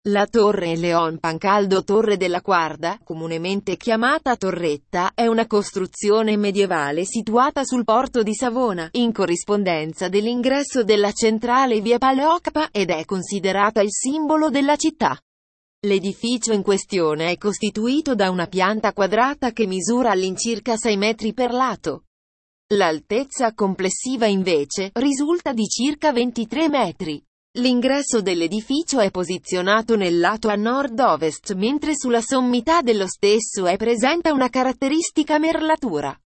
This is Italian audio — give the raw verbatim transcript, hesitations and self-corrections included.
La Torre Leon Pancaldo Torre della Guarda, comunemente chiamata Torretta, è una costruzione medievale situata sul porto di Savona, in corrispondenza dell'ingresso della centrale via Palocpa, ed è considerata il simbolo della città. L'edificio in questione è costituito da una pianta quadrata che misura all'incirca sei metri per lato. L'altezza complessiva invece risulta di circa ventitré metri. L'ingresso dell'edificio è posizionato nel lato a nord-ovest, mentre sulla sommità dello stesso è presente una caratteristica merlatura.